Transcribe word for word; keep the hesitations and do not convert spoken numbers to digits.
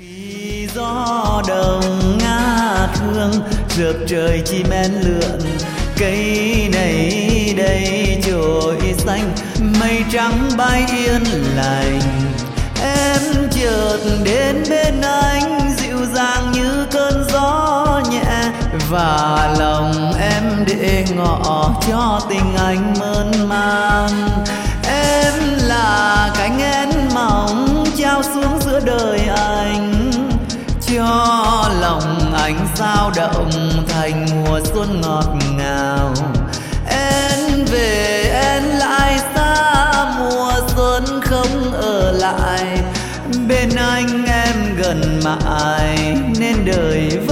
Khi gió đồng ngát hương rợp trời chim én lượn, cây này đây trồi xanh, mây trắng bay yên lành. Em chợt đến bên anh dịu dàng như cơn gió nhẹ, và lòng em để ngỏ cho tình anh mơn man. Em là cánh én mỏng trao xuống giữa đời anh, cho lòng anh sao động thành mùa xuân ngọt ngào. Em về em lại xa, mùa xuân không ở lại bên anh, em gần mãi nên đời